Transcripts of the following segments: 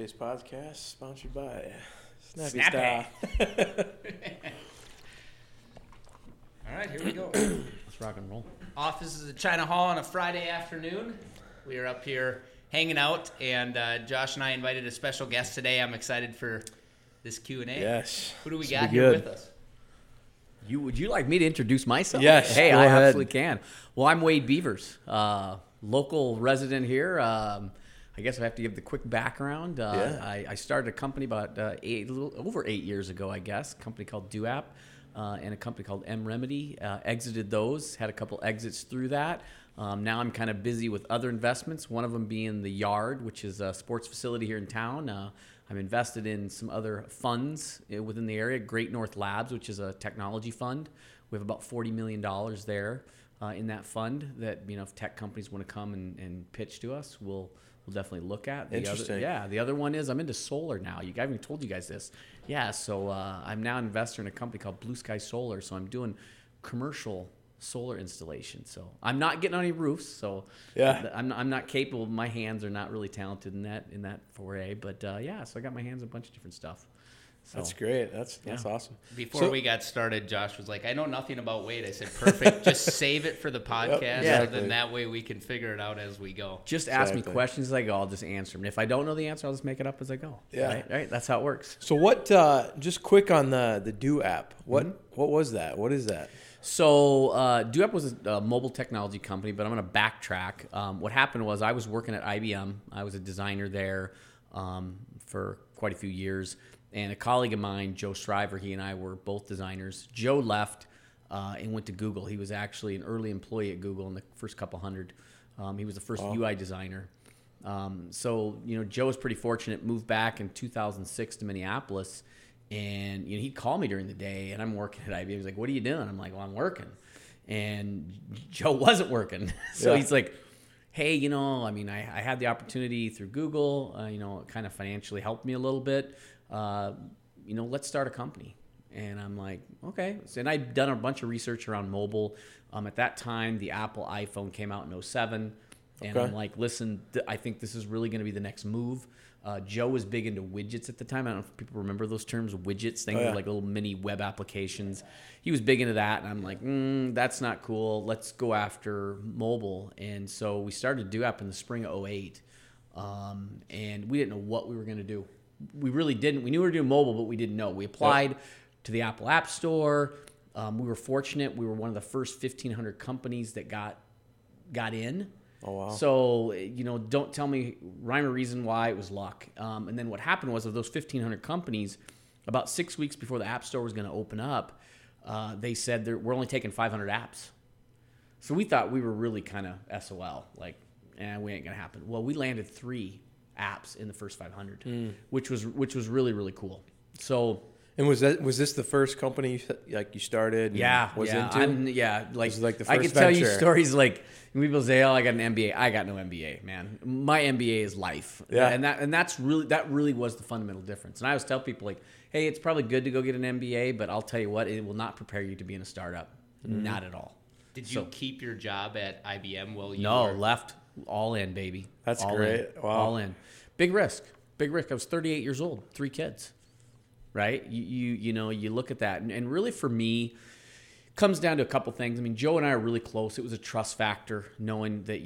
Today's podcast sponsored by Snappy Snappy. Style. All right, here we go. Let's rock and roll. Office is at China Hall on a Friday afternoon. We are up here hanging out, and Josh and I invited a special guest today. I'm excited for this Q&A. Yes. Who do we This got will be here good. with us? Would you like me to introduce myself? Yes, Hey, go I ahead. absolutely can. Well, I'm Wade Beavers, local resident here. I guess I have to give the quick background. Yeah. I started a company about a little over 8 years ago, I guess. A company called DoApp and a company called M Remedy. Exited those, had a couple exits through that. Now I'm kind of busy with other investments, one of them being The Yard, which is a sports facility here in town. I'm invested in some other funds within the area. Great North Labs, which is a technology fund. We have about $40 million there in that fund that, if tech companies want to come and pitch to us, we'll definitely look at. Interesting. The other one is I'm into solar now. I haven't told you guys this. Yeah, so I'm now an investor in a company called Blue Sky Solar. So I'm doing commercial solar installation. So I'm not getting on any roofs. So Yeah. I'm not capable. My hands are not really talented in that foray. But so I got my hands in a bunch of different stuff. So, That's great. That's awesome. Before So- we got started, Josh was like, I know nothing about Wade. I said, perfect. Just save it for the podcast. Yeah, So then that way we can figure it out as we go. Just ask me Exactly. questions as I go. I'll just answer them. If I don't know the answer, I'll just make it up as I go. Yeah. Right? That's how it works. So what? Just quick on the Do app. What was that? What is that? So DoApp was a mobile technology company, but I'm going to backtrack. What happened was I was working at IBM. I was a designer there for quite a few years. And a colleague of mine, Joe Shriver, he and I were both designers. Joe left and went to Google. He was actually an early employee at Google in the first couple hundred. He was the first UI designer. So Joe was pretty fortunate, moved back in 2006 to Minneapolis. And he'd call me during the day, and I'm working at IBM. He's like, "What are you doing?" I'm like, "Well, I'm working." And Joe wasn't working, so Yeah. he's like, "Hey, I had the opportunity through Google. It kind of financially helped me a little bit. Let's start a company." And I'm like, "Okay." So, and I'd done a bunch of research around mobile. At that time, the Apple iPhone came out in 2007. And Okay. I'm like, listen, I think this is really going to be the next move. Joe was big into widgets at the time. I don't know if people remember those terms, widgets. Things were like little mini web applications. He was big into that. And I'm like, that's not cool. Let's go after mobile. And so we started DoApp in the spring of 2008. And we didn't know what we were going to do. We really didn't. We knew we were doing mobile, but we didn't know. We applied to the Apple App Store. We were fortunate. We were one of the first 1,500 companies that got in. Oh, wow. So, don't tell me rhyme or reason why. It was luck. And then what happened was of those 1,500 companies, about 6 weeks before the App Store was going to open up, they said we're only taking 500 apps. So we thought we were really kind of SOL, like, we ain't going to happen. Well, we landed 3 apps in the first 500, which was really, really cool. So... And was this the first company you started? And was into? Like Was it the I first could tell you venture? stories like people say, "Oh, I got an MBA." I got no MBA, man. My MBA is life. Yeah. and that really was the fundamental difference. And I always tell people like, "Hey, it's probably good to go get an MBA, but I'll tell you what, it will not prepare you to be in a startup. Not at all." Did you keep your job at IBM while you No, were... left all in, baby. That's all great. In. Wow. All in. Big risk. I was 38 years old, 3 kids. Right? You look at that. And really for me, it comes down to a couple things. I mean, Joe and I are really close. It was a trust factor, knowing that,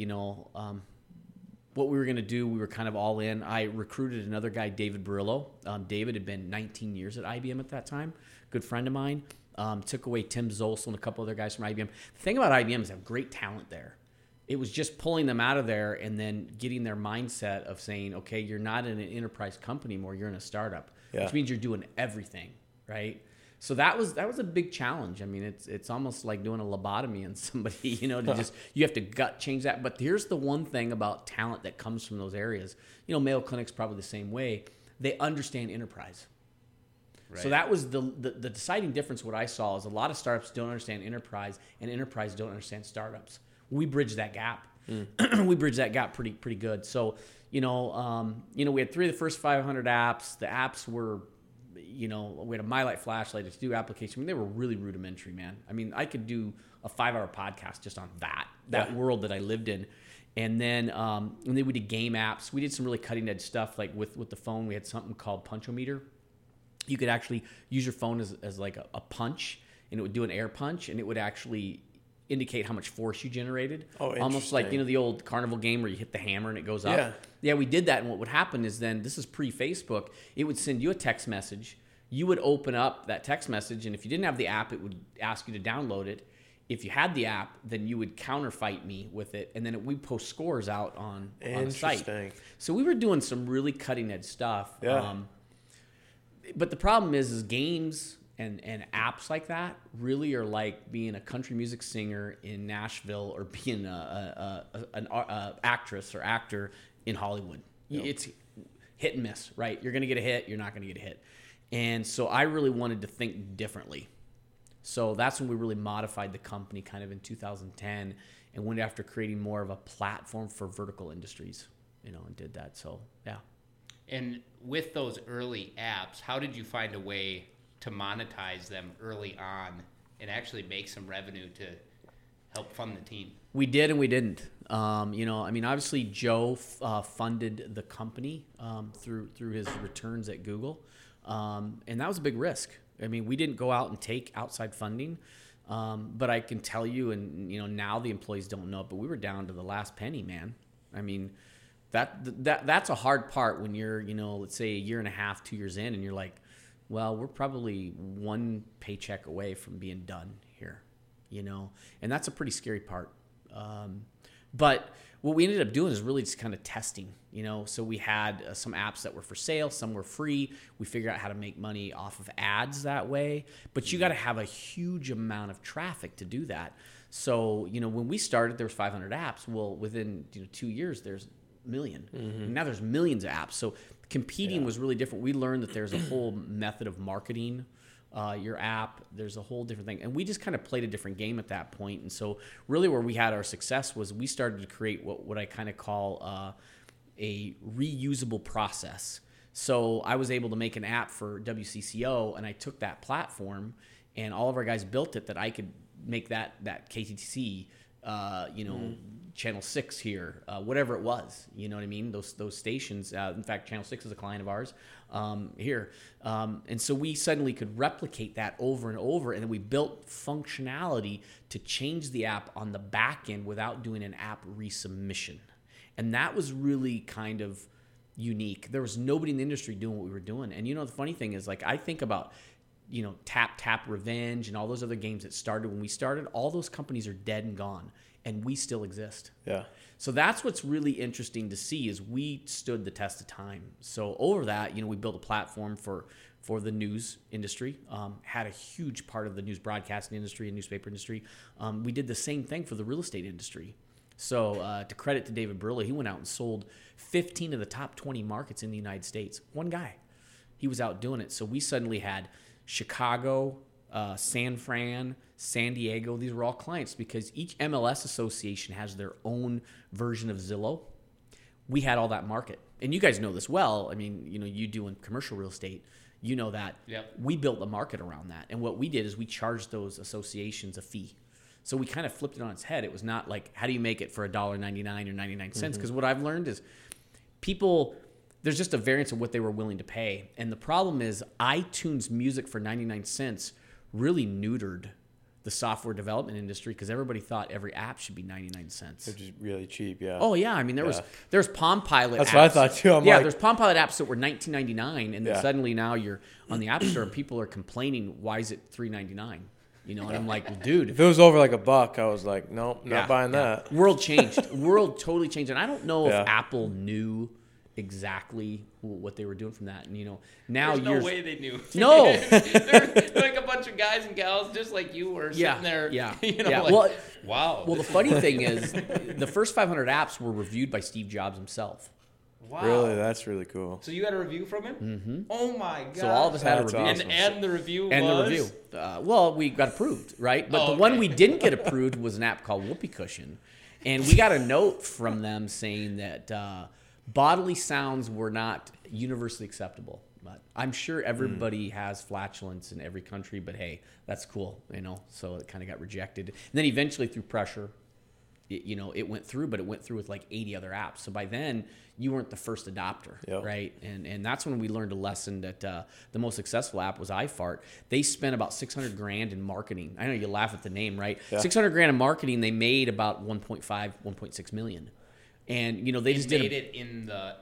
what we were going to do. We were kind of all in. I recruited another guy, David Barillo. David had been 19 years at IBM at that time. Good friend of mine. Took away Tim Zolsel and a couple other guys from IBM. The thing about IBM is they have great talent there. It was just pulling them out of there and then getting their mindset of saying, okay, you're not in an enterprise company anymore. You're in a startup, which means you're doing everything, right? So that was a big challenge. I mean, it's almost like doing a lobotomy on somebody, you have to gut change that. But here's the one thing about talent that comes from those areas. Mayo Clinic's probably the same way. They understand enterprise. Right. So that was the deciding difference. What I saw is a lot of startups don't understand enterprise, and enterprise don't understand startups. We bridge that gap. We bridge that gap pretty good. So, we had 3 of the first 500 apps. The apps were, we had a MyLight flashlight, a to-do application. I mean, they were really rudimentary, man. I mean, I could do a 5-hour podcast just on that world that I lived in. And then we did game apps. We did some really cutting edge stuff, like with the phone. We had something called Punchometer. You could actually use your phone as like a punch, and it would do an air punch, and it would actually indicate how much force you generated. Oh, almost like, interesting. the old carnival game where you hit the hammer and it goes up. Yeah. Yeah, we did that, and what would happen is then, this is pre-Facebook, it would send you a text message. You would open up that text message, and if you didn't have the app, it would ask you to download it. If you had the app, then you would counterfight me with it, and then we'd post scores out on the site. Interesting. So we were doing some really cutting-edge stuff. Yeah. But the problem is games and apps like that really are like being a country music singer in Nashville or being an actress or actor in Hollywood. Yep. It's hit and miss, right? You're going to get a hit, you're not going to get a hit. And so I really wanted to think differently. So that's when we really modified the company kind of in 2010 and went after creating more of a platform for vertical industries, and did that. So, yeah. And with those early apps, how did you find a way to monetize them early on and actually make some revenue to help fund the team? We did and we didn't. Obviously Joe funded the company through his returns at Google, and that was a big risk. We didn't go out and take outside funding, but I can tell you, and now the employees don't know it, but we were down to the last penny, man. That's a hard part when you're, let's say a year and a half, 2 years in, and you're like, well, we're probably one paycheck away from being done here, and that's a pretty scary part. But what we ended up doing is really just kind of testing, so we had some apps that were for sale, some were free. We figured out how to make money off of ads that way, but you got to have a huge amount of traffic to do that. So, when we started, there was 500 apps. Well, within 2 years, there's a million. Mm-hmm. Now there's millions of apps. So competing was really different. We learned that there's a whole method of marketing your app. There's a whole different thing. And we just kind of played a different game at that point. And so really where we had our success was we started to create what I kind of call a reusable process. So I was able to make an app for WCCO, and I took that platform, and all of our guys built it that I could make that KTTC, Channel 6 here, whatever it was, you know what I mean? Those stations. In fact, Channel 6 is a client of ours here. And so we suddenly could replicate that over and over, and then we built functionality to change the app on the back end without doing an app resubmission. And that was really kind of unique. There was nobody in the industry doing what we were doing. And the funny thing is, like, I think about Tap Revenge and all those other games that started when we started. All those companies are dead and gone, and we still exist. Yeah. So that's what's really interesting to see is we stood the test of time. So over that, we built a platform for the news industry, had a huge part of the news broadcasting industry and newspaper industry. We did the same thing for the real estate industry. So to credit to David Burley, he went out and sold 15 of the top 20 markets in the United States. One guy. He was out doing it. So we suddenly had Chicago, San Fran, San Diego. These were all clients because each MLS association has their own version of Zillow. We had all that market. And you guys know this well. You do in commercial real estate. You know that. Yep. We built a market around that. And what we did is we charged those associations a fee. So we kind of flipped it on its head. It was not like, how do you make it for $1.99 or 99 cents? Because what I've learned is people, there's just a variance of what they were willing to pay. And the problem is iTunes Music for 99 cents really neutered the software development industry because everybody thought every app should be 99 cents. Which is really cheap, yeah. Oh, yeah. There's Palm Pilot That's apps. what I thought, too. There's Palm Pilot apps that were $19.99, and then suddenly now you're on the App Store and people are complaining, why is it $3.99? And I'm like, well, dude. If it was over like $1, I was like, nope, not buying that. World changed. World totally changed. And I don't know if Apple knew exactly what they were doing from that. And, now There's no way they knew. No. they're like a bunch of guys and gals just like you were sitting there. Yeah. Like, wow. Well, the funny thing is the first 500 apps were reviewed by Steve Jobs himself. Wow. Really? That's really cool. So you had a review from him? Mm-hmm. Oh, my God. So all of us had a review. Awesome. And the review was? And the review. Well, we got approved, right? But the one we didn't get approved was an app called Whoopee Cushion. And we got a note from them saying that bodily sounds were not universally acceptable. But I'm sure everybody has flatulence in every country, but hey, that's cool, So it kind of got rejected. And then eventually through pressure, it went through, but it went through with like 80 other apps. So by then you weren't the first adopter, Yep. right? And that's when we learned a lesson that the most successful app was iFart. They spent about $600,000 in marketing. I know you laugh at the name, right? Yeah. $600,000 in marketing. They made about 1.6 million. And they just made it in the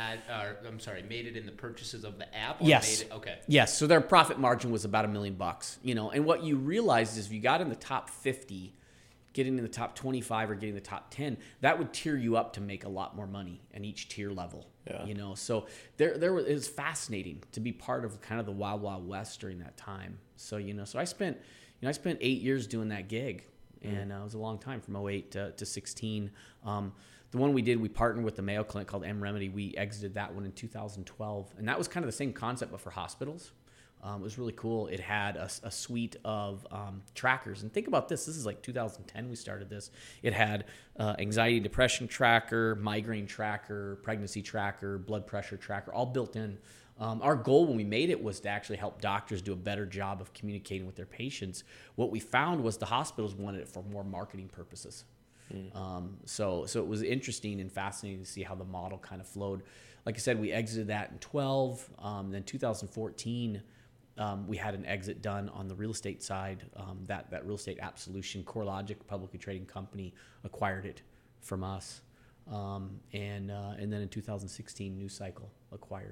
made it in the purchases of the app. Or Yes. Made it, okay. Yes. So their profit margin was about $1 million. And what you realized is if you got in the top 50, getting in the top 25 or getting the top 10, that would tier you up to make a lot more money in each tier level. Yeah. So it was fascinating to be part of kind of the Wild Wild West during that time. So so I spent 8 years doing that gig, and it was a long time from 2008 to 16. The one we did, we partnered with the Mayo Clinic called M Remedy. We exited that one in 2012, and that was kind of the same concept but for hospitals. It was really cool. It had a suite of trackers. And think about this. This is like 2010 we started this. It had anxiety, depression tracker, migraine tracker, pregnancy tracker, blood pressure tracker, all built in. Our goal when we made it was to actually help doctors do a better job of communicating with their patients. What we found was the hospitals wanted it for more marketing purposes. So it was interesting and fascinating to see how the model kind of flowed. Like I said, we exited that in 12. Then 2014, we had an exit done on the real estate side. That real estate app solution, CoreLogic, publicly trading company, acquired it from us. And then in 2016, News Cycle acquired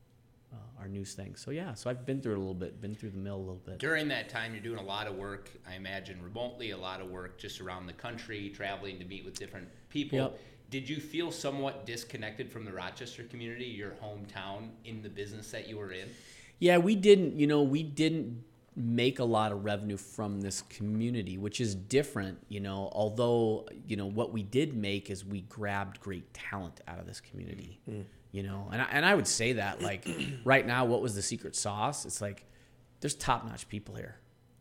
our news thing. So I've been through it a little bit, been through the mill a little bit. During that time, you're doing a lot of work, I imagine remotely, a lot of work just around the country, traveling to meet with different people. Yep. Did you feel somewhat disconnected from the Rochester community, your hometown, in the business that you were in? Yeah, we didn't make a lot of revenue from this community, which is different, although, what we did make is we grabbed great talent out of this community. And I would say that, like, right now, what was the secret sauce? It's like, there's top-notch people here.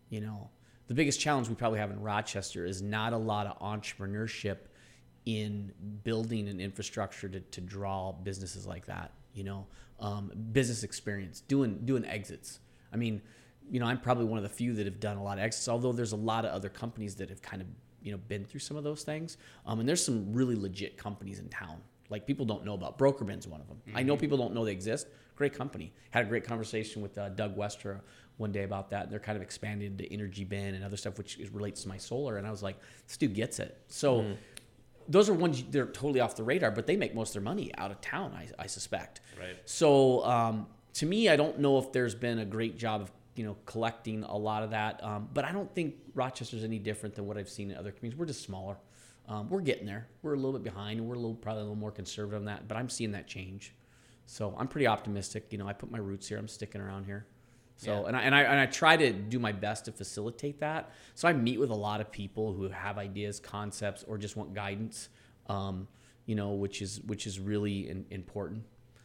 The biggest challenge we probably have in Rochester is not a lot of entrepreneurship in building an infrastructure to draw businesses like that. Business experience, doing exits. I mean, I'm probably one of the few that have done a lot of exits, although there's a lot of other companies that have kind of, been through some of those things. And there's some really legit companies in town. Like, people don't know about. Brokerbin's one of them. Mm-hmm. I know people don't know they exist. Great company. Had a great conversation with Doug Westra one day about that. And they're kind of expanding into Energy Bin and other stuff, which relates to my solar. And I was like, this dude gets it. So those are ones they're totally off the radar, but they make most of their money out of town, I suspect. Right. So to me, I don't know if there's been a great job of collecting a lot of that. But I don't think Rochester's any different than what I've seen in other communities. We're just smaller. We're getting there. We're a little bit behind. We're probably a little more conservative on that, but I'm seeing that change. So I'm pretty optimistic. I put my roots here. I'm sticking around here. So and I try to do my best to facilitate that. So I meet with a lot of people who have ideas, concepts, or just want guidance. Which is really important.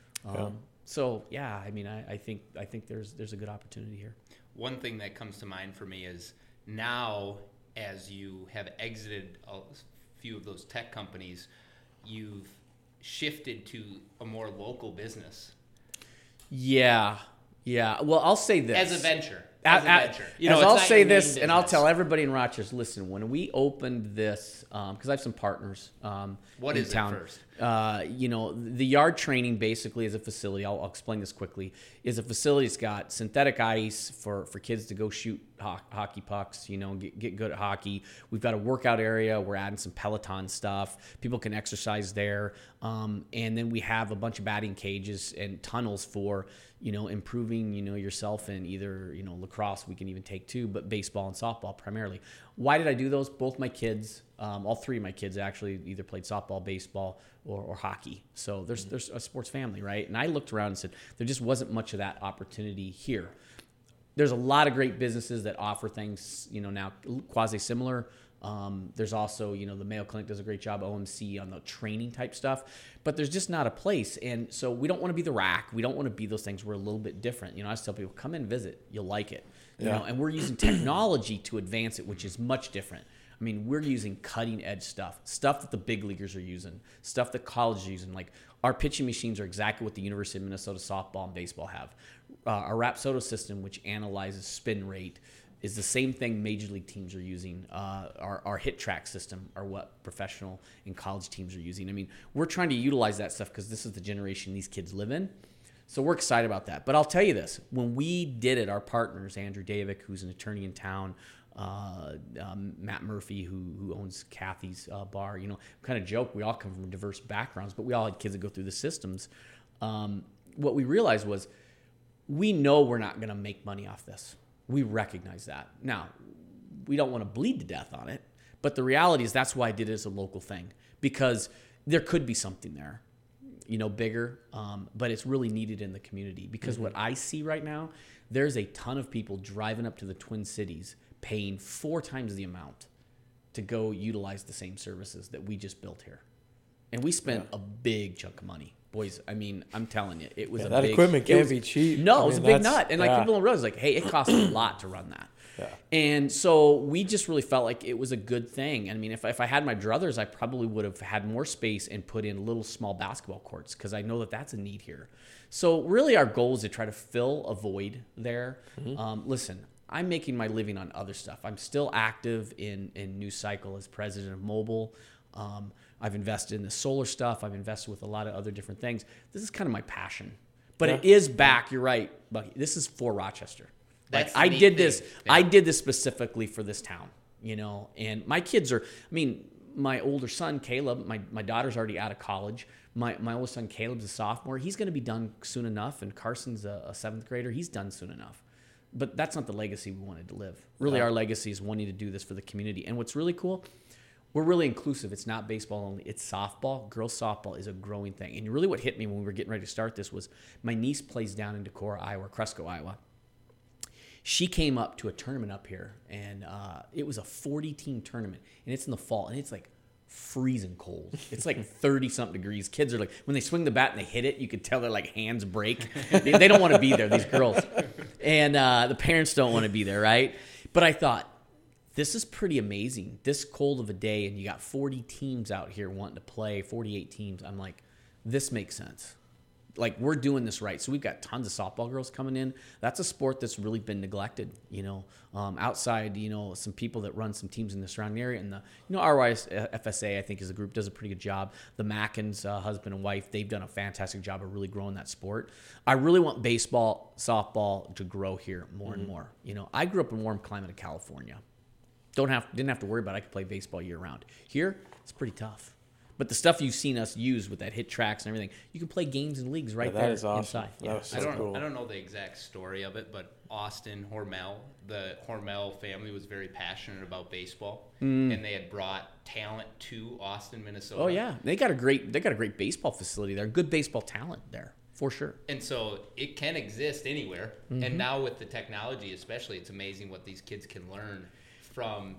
So I think there's a good opportunity here. One thing that comes to mind for me is now, as you have exited a few of those tech companies, you've shifted to a more local business. Yeah. Well, I'll say this. As a venture. I'll say this, and I'll tell everybody in Rochester, listen, when we opened this, because I have some partners what in is town. It first? The yard training basically is a facility. I'll explain this quickly. Is a facility that's got synthetic ice for kids to go shoot hockey pucks. Get good at hockey. We've got a workout area. We're adding some Peloton stuff. People can exercise there. And then we have a bunch of batting cages and tunnels for improving yourself in either lacrosse. We can even take too, but baseball and softball primarily. Why did I do those? Both my kids, all three of my kids actually either played softball, baseball, or hockey. So there's a sports family, right? And I looked around and said there just wasn't much of that opportunity here. There's a lot of great businesses that offer things now quasi similar. There's also, the Mayo Clinic does a great job, OMC, on the training type stuff, but there's just not a place. And so we don't want to be the rack. We don't want to be those things. We're a little bit different. I just tell people, come in, visit. You'll like it. And we're using technology to advance it, which is much different. I mean, we're using cutting edge stuff that the big leaguers are using, stuff that colleges are using. Like, our pitching machines are exactly what the University of Minnesota softball and baseball have. Our Rapsodo system, which analyzes spin rate, is the same thing Major League teams are using. Our hit track system are what professional and college teams are using. I mean, we're trying to utilize that stuff because this is the generation these kids live in. So we're excited about that. But I'll tell you this, when we did it, our partners, Andrew Davick, who's an attorney in town, Matt Murphy, who owns Kathy's bar, kind of joke, we all come from diverse backgrounds, but we all had kids that go through the systems. What we realized was we know we're not going to make money off this. We recognize that. Now, we don't want to bleed to death on it, but the reality is that's why I did it as a local thing, because there could be something there, bigger, but it's really needed in the community. Because what I see right now, there's a ton of people driving up to the Twin Cities paying 4 times the amount to go utilize the same services that we just built here. And we spent a big chunk of money. Boys, I mean, I'm telling you, it was a that big... equipment can't be cheap. No, it was a big nut. And people don't realize, hey, it costs a lot to run that. Yeah. And so we just really felt like it was a good thing. I mean, if I had my druthers, I probably would have had more space and put in little small basketball courts because I know that that's a need here. So really our goal is to try to fill a void there. Listen, I'm making my living on other stuff. I'm still active in New Cycle as president of Mobile. I've invested in the solar stuff. I've invested with a lot of other different things. This is kind of my passion. But it is back. You're right, Bucky. This is for Rochester. That's I the did neat this. thing. I did this specifically for this town, And my kids are. I mean, my older son Caleb. My daughter's already out of college. My older son Caleb's a sophomore. He's going to be done soon enough. And Carson's a 7th grader. He's done soon enough. But that's not the legacy we wanted to live. Really, our legacy is wanting to do this for the community. And what's really cool, we're really inclusive. It's not baseball only. It's softball. Girls softball is a growing thing. And really what hit me when we were getting ready to start this was my niece plays down in Decorah, Iowa, Cresco, Iowa. She came up to a tournament up here, and it was a 40-team tournament. And it's in the fall, and it's like freezing cold. It's like 30-something degrees. Kids are like, when they swing the bat and they hit it, you could tell their hands break. They don't want to be there, these girls. And the parents don't want to be there, right? But I thought, this is pretty amazing. This cold of a day, and you got 40 teams out here wanting to play, 48 teams. I'm like, this makes sense. We're doing this right. So we've got tons of softball girls coming in. That's a sport that's really been neglected, outside, some people that run some teams in the surrounding area. And the, RYS FSA, I think, is a group, does a pretty good job. The Mackins, husband and wife, they've done a fantastic job of really growing that sport. I really want baseball, softball to grow here more and more. I grew up in warm climate of California. Didn't have to worry about it. I could play baseball year round. Here, it's pretty tough. But the stuff you've seen us use with that hit tracks and everything, you can play games and leagues right there that is awesome. inside. That was so cool. I don't know the exact story of it, but Austin Hormel, the Hormel family was very passionate about baseball, and they had brought talent to Austin, Minnesota. Oh yeah, they got a great baseball facility there. Good baseball talent there for sure. And so it can exist anywhere. And now with the technology, especially, it's amazing what these kids can learn from.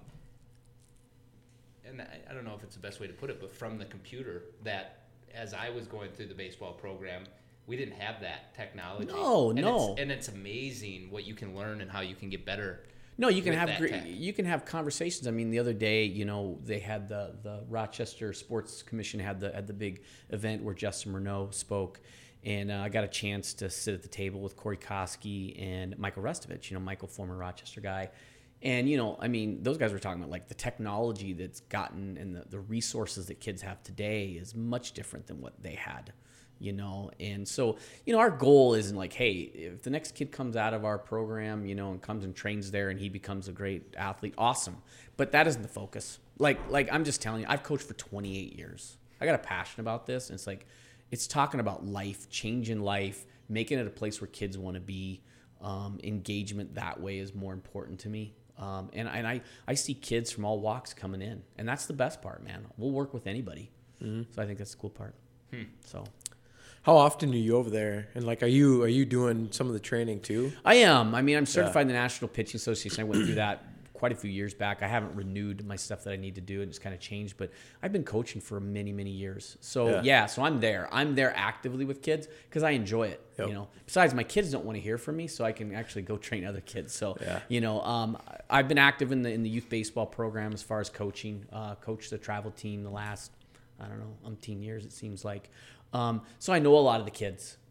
And I don't know if it's the best way to put it, but from the computer, that as I was going through the baseball program, we didn't have that technology. No. And it's amazing what you can learn and how you can get better. No, you can have conversations. I mean, the other day, they had the Rochester Sports Commission had the big event where Justin Renault spoke, and I got a chance to sit at the table with Corey Koski and Michael Restovich. Michael, former Rochester guy. And, those guys were talking about the technology that's gotten and the resources that kids have today is much different than what they had, And so, our goal isn't hey, if the next kid comes out of our program, and comes and trains there and he becomes a great athlete, awesome. But that isn't the focus. I'm just telling you, I've coached for 28 years. I got a passion about this. And it's talking about life, changing life, making it a place where kids want to be. Engagement that way is more important to me. And I see kids from all walks coming in, and that's the best part, man. We'll work with anybody. So I think that's the cool part. So, how often are you over there? And are you doing some of the training too? I am. I'm certified in the National Pitching Association. I went through that quite a few years back. I haven't renewed my stuff that I need to do. It just kind of changed, but I've been coaching for many, many years. So so I'm there. I'm there actively with kids because I enjoy it. Yep. Besides, my kids don't want to hear from me, so I can actually go train other kids. So I've been active in the youth baseball program as far as coaching. Coached the travel team the last, umpteen years it seems like. So I know a lot of the kids.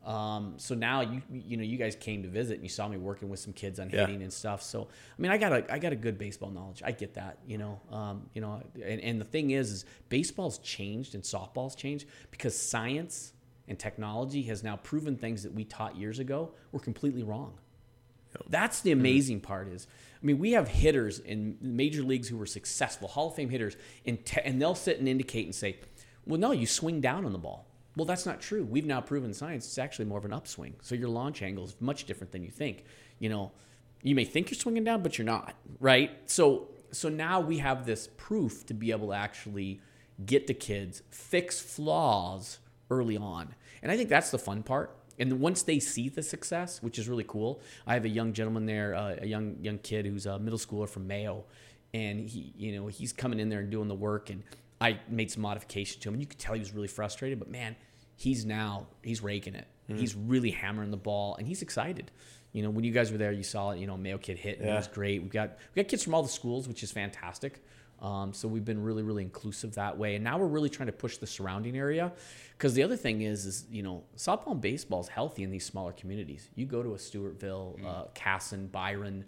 So now you guys came to visit and you saw me working with some kids on hitting and stuff. So I mean, I got a good baseball knowledge. I get that, and the thing is baseball's changed and softball's changed because science and technology has now proven things that we taught years ago were completely wrong. That's the amazing part is, I mean, we have hitters in major leagues who were successful, Hall of Fame hitters, and they'll sit and indicate and say, well, no, you swing down on the ball. Well, that's not true. We've now proven in science it's actually more of an upswing. So your launch angle is much different than you think. You may think you're swinging down, but you're not, right? So now we have this proof to be able to actually get the kids, fix flaws early on. And I think that's the fun part. And once they see the success, which is really cool, I have a young gentleman there, a young kid who's a middle schooler from Mayo, and he's coming in there and doing the work. And I made some modifications to him, and you could tell he was really frustrated. But man, he's raking it. Mm-hmm. He's really hammering the ball, and he's excited. When you guys were there, you saw it. Mayo kid hit, and it was great. We got kids from all the schools, which is fantastic. So we've been really, really inclusive that way. And now we're really trying to push the surrounding area. Because the other thing is softball and baseball is healthy in these smaller communities. You go to a Stewartville, Casson, Byron,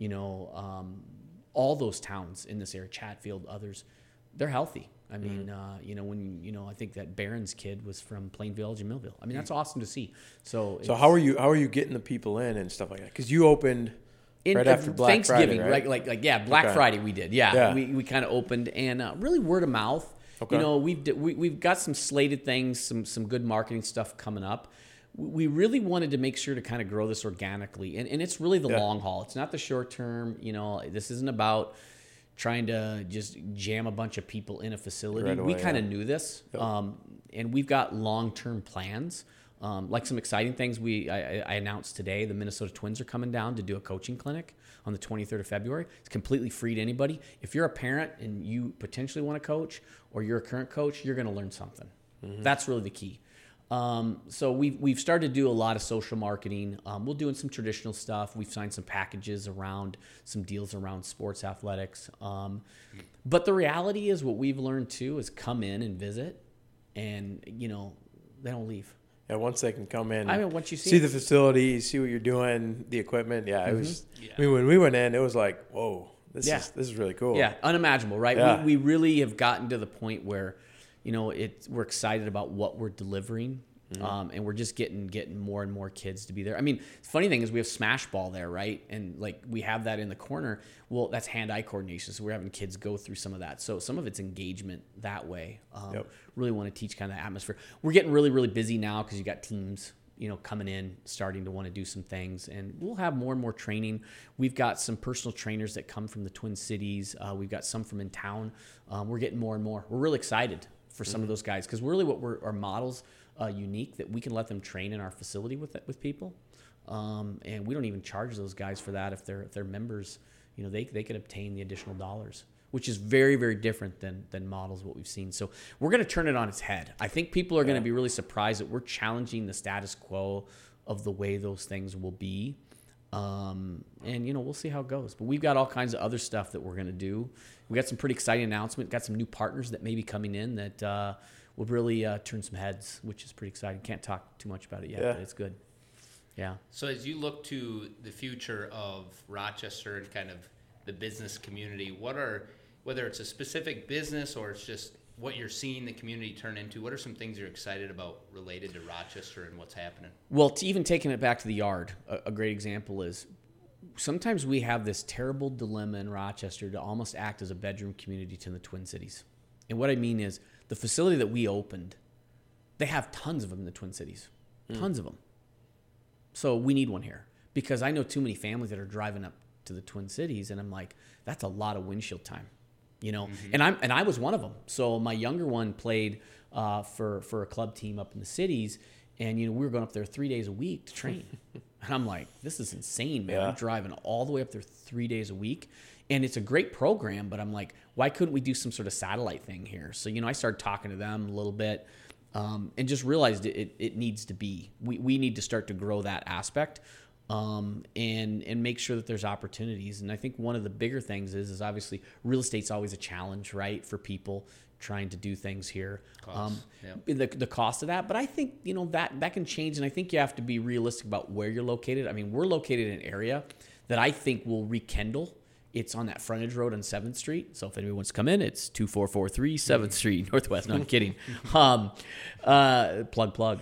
all those towns in this area, Chatfield, others, they're healthy. I mean, I think that Barron's kid was from Plain Village and Millville. I mean, that's awesome to see. So how are you getting the people in and stuff like that? Because you opened right after Black Thanksgiving, Friday, right? Black Friday we did. Yeah. We kind of opened and really word of mouth. Okay. We've got some slated things, some good marketing stuff coming up. We really wanted to make sure to kind of grow this organically, and it's really the long haul. It's not the short term. This isn't about trying to just jam a bunch of people in a facility. Right away, we kind of knew this, and we've got long-term plans. Like some exciting things I announced today, the Minnesota Twins are coming down to do a coaching clinic on the 23rd of February. It's completely free to anybody. If you're a parent and you potentially want to coach or you're a current coach, you're going to learn something. Mm-hmm. That's really the key. So we've started to do a lot of social marketing. We're doing some traditional stuff. We've signed some packages around some deals around sports athletics. But the reality is what we've learned too is come in and visit, and they don't leave. Yeah, once they can come in, once you see the facility, see what you're doing, the equipment. Yeah, it was. Yeah. I mean, when we went in, it was like, whoa, this is really cool. Yeah, unimaginable, right? Yeah. We really have gotten to the point where, we're excited about what we're delivering, and we're just getting more and more kids to be there. I mean, the funny thing is we have Smash Ball there, right? And we have that in the corner. Well, that's hand-eye coordination, so we're having kids go through some of that. So some of it's engagement that way. Really want to teach kind of the atmosphere. We're getting really, really busy now because you got teams, coming in, starting to want to do some things, and we'll have more and more training. We've got some personal trainers that come from the Twin Cities. We've got some from in town. We're getting more and more. We're really excited for some of those guys because really our models unique that we can let them train in our facility with people, and we don't even charge those guys for that if they're members. They could obtain the additional dollars, which is very, very different than models what we've seen. So we're going to turn it on its head. I think people are going to be really surprised that we're challenging the status quo of the way those things will be. And we'll see how it goes. But we've got all kinds of other stuff that we're going to do. We got some pretty exciting announcement. Got some new partners that may be coming in that will really turn some heads, which is pretty exciting. Can't talk too much about it yet, but it's good. Yeah. So as you look to the future of Rochester and kind of the business community, whether it's a specific business or it's just what you're seeing the community turn into, what are some things you're excited about related to Rochester and what's happening? Well, to even taking it back to the yard, a great example is sometimes we have this terrible dilemma in Rochester to almost act as a bedroom community to the Twin Cities. And what I mean is the facility that we opened, they have tons of them in the Twin Cities, tons of them. So we need one here because I know too many families that are driving up to the Twin Cities, and I'm like, that's a lot of windshield time, And I was one of them. So my younger one played for a club team up in the cities, and we were going up there 3 days a week to train. And I'm like, this is insane, man. I'm driving all the way up there 3 days a week, and it's a great program. But I'm like, why couldn't we do some sort of satellite thing here? So I started talking to them a little bit. And just realized it needs to be. We need to start to grow that aspect. and make sure that there's opportunities. And I think one of the bigger things is obviously real estate's always a challenge, right, for people trying to do things here. The cost of that, but I think that can change, and I think you have to be realistic about where you're located. I mean, we're located in an area that I think will rekindle. It's on that frontage road on 7th Street. So if anyone wants to come in, it's 2443 7th Street Northwest. No, I'm kidding. Plug.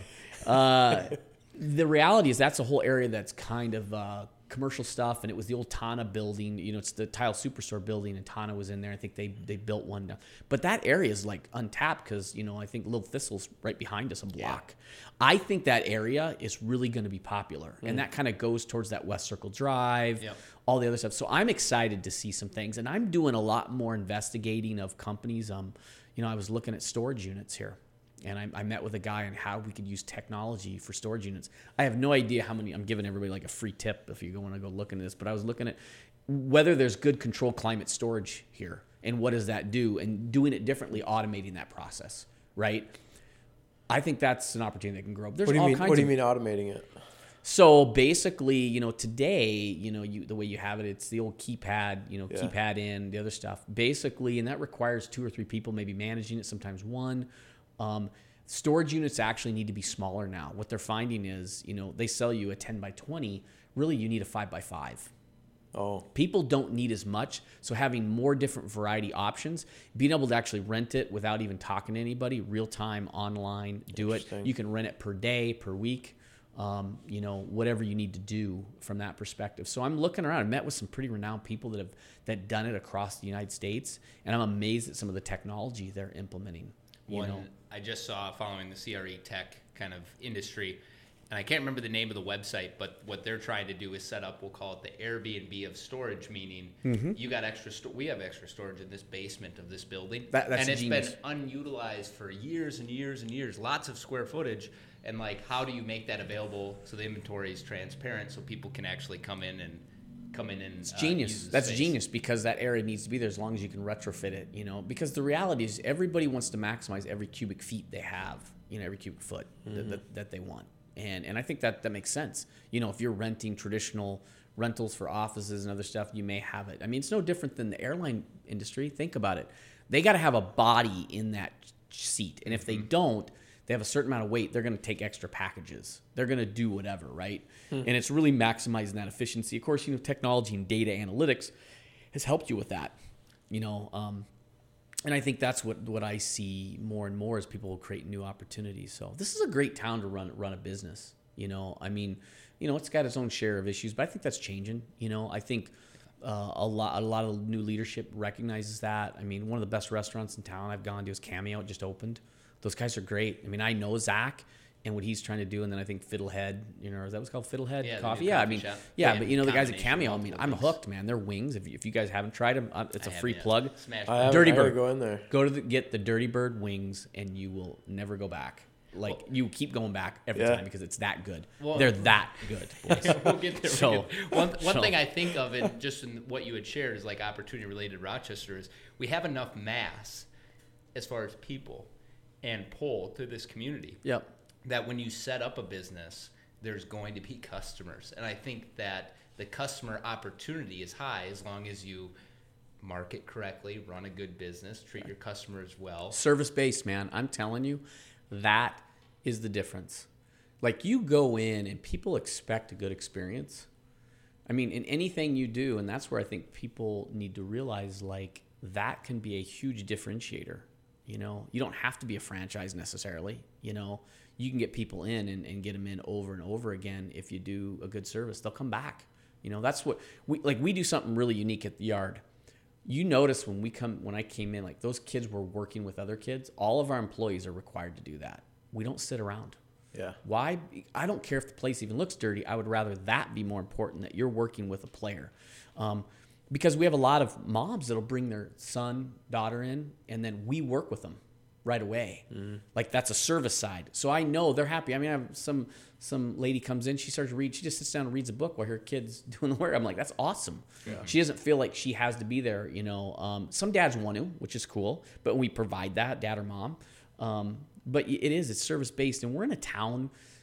The reality is that's a whole area that's kind of commercial stuff, and it was the old Tana building. It's the Tile Superstore building, and Tana was in there. I think they built one down. But that area is like untapped because, I think Little Thistle's right behind us a block. Yeah. I think that area is really going to be popular, and that kind of goes towards that West Circle Drive, all the other stuff. So I'm excited to see some things, and I'm doing a lot more investigating of companies. I was looking at storage units here. And I met with a guy on how we could use technology for storage units. I have no idea how many. I'm giving everybody like a free tip if you want to go look into this. But I was looking at whether there's good controlled climate storage here and what does that do, and doing it differently, automating that process, right? I think that's an opportunity that can grow. There's what do you mean automating it? So basically, today, the way you have it, it's the old keypad, keypad in, the other stuff. Basically, and that requires 2 or 3 people maybe managing it, sometimes one. Storage units actually need to be smaller now. What they're finding is, they sell you a 10 by 20. Really, you need a 5 by 5. Oh. People don't need as much. So having more different variety options, being able to actually rent it without even talking to anybody, real time, online, do it. You can rent it per day, per week, whatever you need to do from that perspective. So I'm looking around. I met with some pretty renowned people that done it across the United States, and I'm amazed at some of the technology they're implementing. I just saw, following the CRE tech kind of industry, and I can't remember the name of the website, but what they're trying to do is set up, we'll call it the Airbnb of storage, meaning you got we have extra storage in this basement of this building. That's it's genius. Been unutilized for years and years and years, lots of square footage. And how do you make that available so the inventory is transparent so people can actually come in and it's genius. That's space. Genius, because that area needs to be there as long as you can retrofit it, because the reality is everybody wants to maximize every cubic feet they have, every cubic foot that they want. And I think that makes sense. If you're renting traditional rentals for offices and other stuff, you may have it. I mean, it's no different than the airline industry. Think about it. They got to have a body in that seat. And if they don't, they have a certain amount of weight, they're going to take extra packages. They're going to do whatever, right? And it's really maximizing that efficiency. Of course, technology and data analytics has helped you with that, and I think that's what I see more and more as people will create new opportunities. So this is a great town to run a business. I mean, it's got its own share of issues, but I think that's changing. I think a lot of new leadership recognizes that. I mean, one of the best restaurants in town I've gone to is Cameo. It just opened. Those guys are great. I mean, I know Zach and what he's trying to do, and then I think Fiddlehead, is that what's called Fiddlehead Coffee? Yeah, I mean, but the guys at Cameo, I mean, I'm hooked, man. Their wings, if you guys haven't tried them, it's a free plug. Dirty Bird. Go in there. Get the Dirty Bird wings, and you will never go back. You keep going back every time because it's that good. Well, they're that good, boys. We'll get there. One thing I think of, and just in what you had shared is opportunity related Rochester, is we have enough mass as far as people and pull to this community. Yep. That when you set up a business, there's going to be customers. And I think that the customer opportunity is high as long as you market correctly, run a good business, treat your customers well. Service-based, man. I'm telling you, that is the difference. You go in and people expect a good experience. I mean, in anything you do, and that's where I think people need to realize, that can be a huge differentiator. You don't have to be a franchise necessarily. You can get people in and get them in over and over again. If you do a good service, they'll come back. That's what we do something really unique at the Yard. You notice when I came in, those kids were working with other kids. All of our employees are required to do that. We don't sit around. Yeah. Why? I don't care if the place even looks dirty. I would rather that be more important, that you're working with a player. Because we have a lot of moms that'll bring their son, daughter in, and then we work with them right away. That's a service side. So I know they're happy. I mean, I have some lady comes in, she starts to read, she just sits down and reads a book while her kid's doing the work. I'm like, that's awesome. Yeah. She doesn't feel like she has to be there, Some dads want to, which is cool, but we provide that, dad or mom. But it's service-based, and we're in a town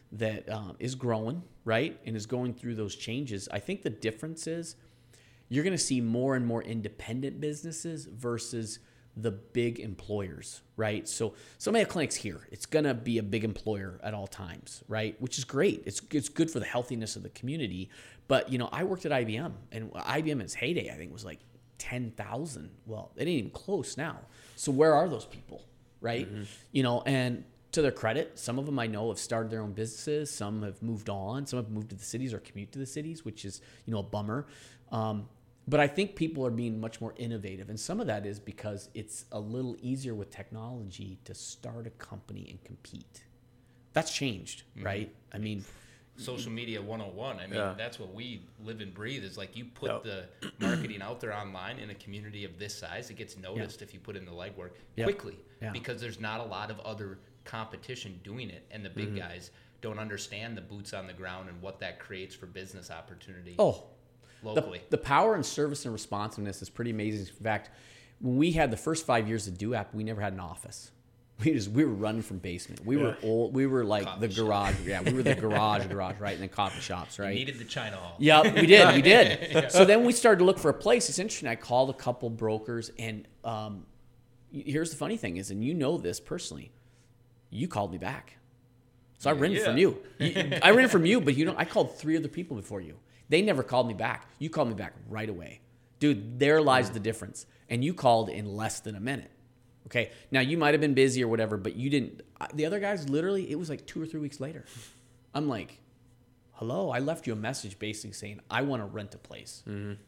that is growing, right, and is going through those changes. I think the difference is you're going to see more and more independent businesses versus the big employers, right? So Mayo Clinic's here. It's going to be a big employer at all times, right? Which is great. It's good for the healthiness of the community. But, I worked at IBM, and IBM in its heyday, I think, was like 10,000. Well, it ain't even close now. So where are those people, right? And to their credit, some of them I know have started their own businesses. Some have moved on. Some have moved to the cities or commute to the cities, which is, a bummer. But I think people are being much more innovative. And some of that is because it's a little easier with technology to start a company and compete. That's changed, right? I mean, social media 101. I mean, that's what we live and breathe is like you put the marketing out there online in a community of this size. It gets noticed if you put in the legwork quickly because there's not a lot of other competition doing it. And the big guys don't understand the boots on the ground and what that creates for business opportunity. Locally. The power and service and responsiveness is pretty amazing. In fact, when we had the first 5 years of DoApp, we never had an office. We were running from basement. We were old. We were like coffee the garage. Yeah, we were the garage, right? And then coffee shops, right? You needed the China hall. Yeah, we did. So then we started to look for a place. It's interesting. I called a couple brokers, and here's the funny thing is, and this personally, you called me back. So I rented from you. I rented from you, but I called 3 other people before you. They never called me back. You called me back right away. Dude, there lies the difference. And you called in less than a minute. Okay. Now, you might have been busy or whatever, but you didn't. The other guys, literally, it was like 2 or 3 weeks later. I'm like, hello, I left you a message basically saying, I want to rent a place.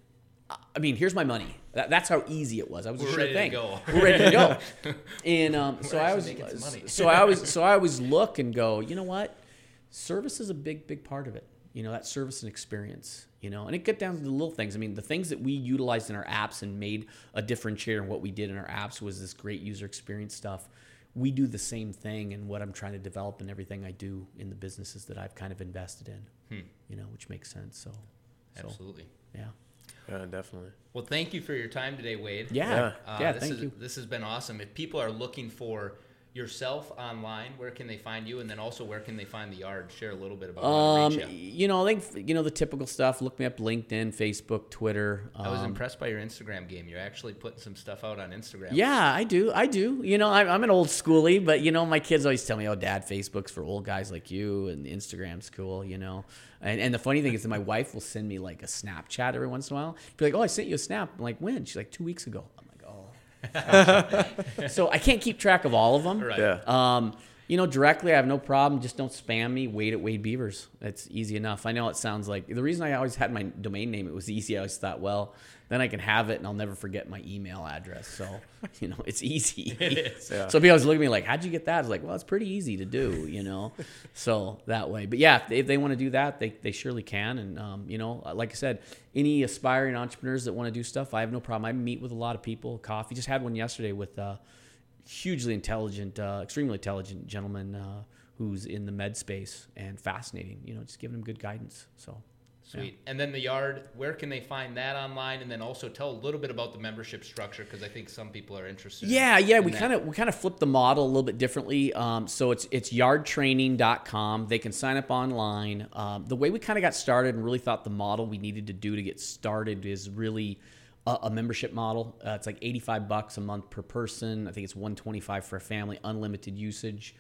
I mean, here's my money. That's how easy it was. I was a sure thing. We're ready to go. And so I always look and go, you know what? Service is a big part of it. That service and experience, and it gets down to the little things. I mean, the things that we utilized in our apps and made a differentiator in what we did in our apps was this great user experience stuff. We do the same thing in what I'm trying to develop and everything I do in the businesses that I've kind of invested in, which makes sense. So absolutely. Yeah, definitely. Well, thank you for your time today, Wade. Thank you. This has been awesome. If people are looking for yourself online, where can they find you? And then also, where can they find the Yard? Share a little bit about how to reach you. I think, the typical stuff. Look me up, LinkedIn, Facebook, Twitter. I was impressed by your Instagram game. You're actually putting some stuff out on Instagram. Yeah, I do. I'm an old schoolie, but, my kids always tell me, oh, Dad, Facebook's for old guys like you, and Instagram's cool, And the funny thing is that my wife will send me, like, a Snapchat every once in a while. Be like, oh, I sent you a snap. I'm like, when? She's like, 2 weeks ago. So I can't keep track of all of them. Right. Yeah. Directly, I have no problem. Just don't spam me. Wade at Wade Beavers. That's easy enough. I know it sounds like the reason I always had my domain name. It was easy. I always thought, well, then I can have it and I'll never forget my email address. So, it's easy. It is. Yeah. So people always look at me like, how'd you get that? I was like, well, it's pretty easy to do, So that way. But yeah, if they want to do that, they surely can. And, like I said, any aspiring entrepreneurs that want to do stuff, I have no problem. I meet with a lot of people, coffee. Just had one yesterday with hugely intelligent, extremely intelligent gentleman who's in the med space and fascinating, just giving him good guidance. So. Sweet. Yeah. And then the Yard, where can they find that online? And then also tell a little bit about the membership structure, because I think some people are interested. We kind of flipped the model a little bit differently. So it's yardtraining.com. They can sign up online. The way we kind of got started and really thought the model we needed to do to get started is really a membership model. It's like $85 a month per person. I think it's $125 for a family, unlimited usage.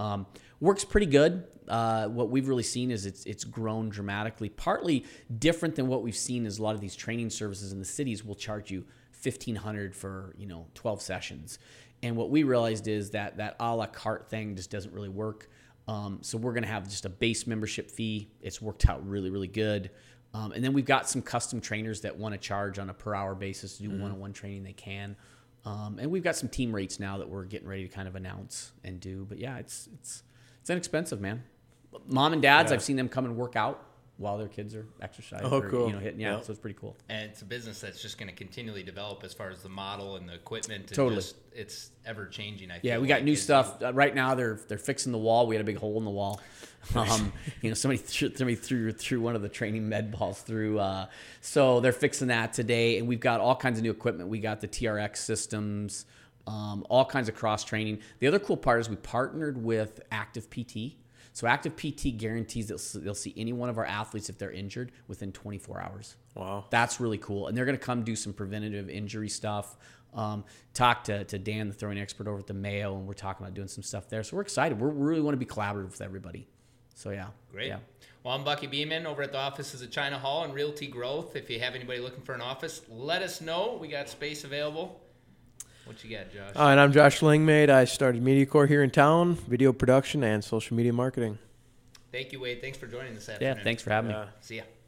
Works pretty good. What we've really seen is it's grown dramatically. Partly different than what we've seen is a lot of these training services in the cities will charge you $1,500 for 12 sessions, and what we realized is that a la carte thing just doesn't really work. So we're going to have just a base membership fee. It's worked out really, really good. And then we've got some custom trainers that want to charge on a per hour basis to do one-on-one training. They can. And we've got some team rates now that we're getting ready to kind of announce and do. But yeah, it's inexpensive, man. Mom and dads, I've seen them come and work out while their kids are exercising. Oh, cool. Hitting. Yeah, so it's pretty cool. And it's a business that's just going to continually develop as far as the model and the equipment. And totally. It's ever changing. I feel. Yeah, we got new stuff right now. They're fixing the wall. We had a big hole in the wall. Somebody threw one of the training med balls through. So they're fixing that today, and we've got all kinds of new equipment. We got the TRX systems, all kinds of cross training. The other cool part is we partnered with Active PT. So Active PT guarantees that they'll see any one of our athletes if they're injured within 24 hours. Wow. That's really cool. And they're going to come do some preventative injury stuff. Talk to Dan, the throwing expert over at the Mayo, and we're talking about doing some stuff there. So we're excited. We really want to be collaborative with everybody. So, yeah. Great. Yeah. Well, I'm Bucky Beeman over at the offices of China Hall and Realty Growth. If you have anybody looking for an office, let us know. We got space available. What you got, Josh? And I'm Josh Langmaid. I started MediaCore here in town, video production and social media marketing. Thank you, Wade. Thanks for joining this afternoon. Yeah, thanks for having me. See ya.